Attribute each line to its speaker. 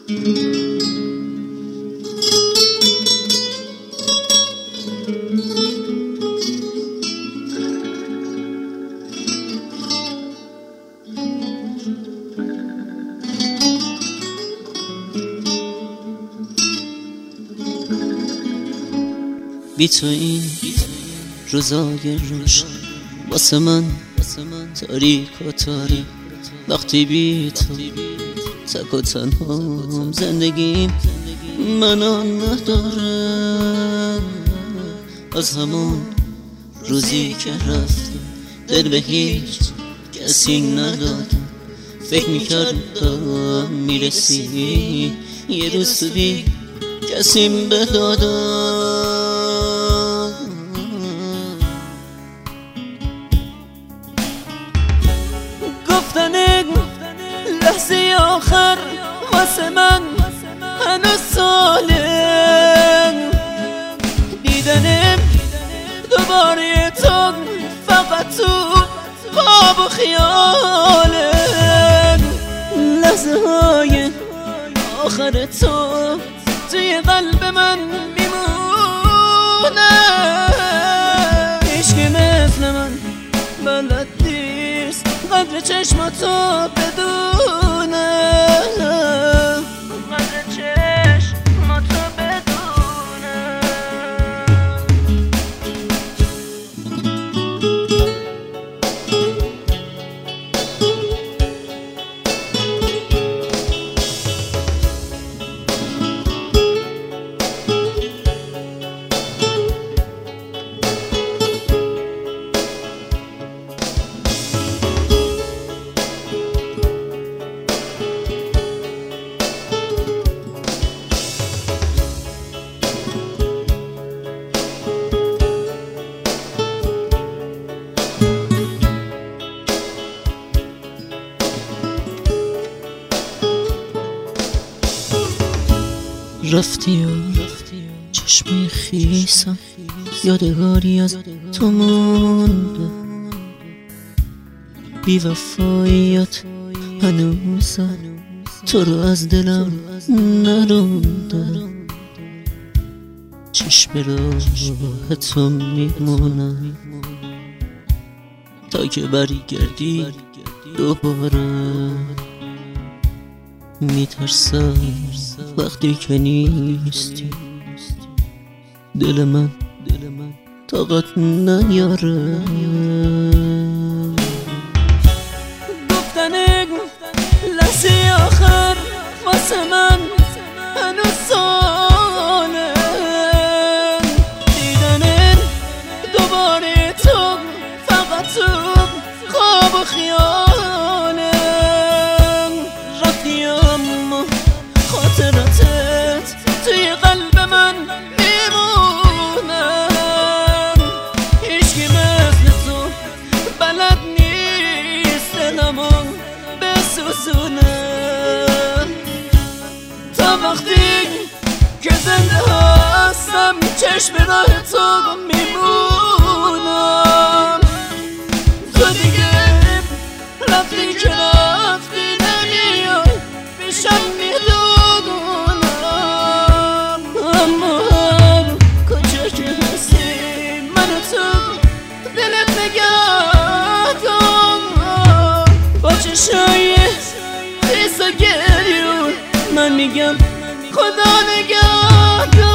Speaker 1: بی تو این روزای روشن واسه من تاریک و تاریک، وقتی بی تو تک و تنهام زندگیم منو نداره. از همون روزی که رفتی دل به هیچ کسی ندادم، فکر میکردم میرسی یه روز تو بی کسیم بدادم. گفتن لحظه آخر واسه من هنوز ساله، دیدنم دوباره تو فقط تو خواب و خیاله. لحظه های آخر تو توی قلب من میمونه، عشقی مثل من بلد نیست قدر چشماتو بدونه، قدر چشماتو بدونه. رفتی و چشمای خیسم یادگاری از تو مونده، بی وفاییت هنوزم تو رو از دلم نرونده. چشم راه تو میمونم تا که برگردی دوباره، میترسم وقتی که نیستی دل من طاقت نیاره. گفتن لحظه آخر واسه من هنوز ساله، دیدن دوباره تو فقط تو خواب و خیاله. رفتی اما خاطراتت توی قلب من میمونن، هیچکی مثل تو بلد نیست دلمو بسوزونه. تا وقتی که زنده هستم چشم راه تو میمونم، تو دیگه رفتی که رفتی نمیای پیشم میدونم، اما هر کجا که هستی من و تو دلت نگه کن. با چشای خیس و گریون من میگم خدا نگه کن.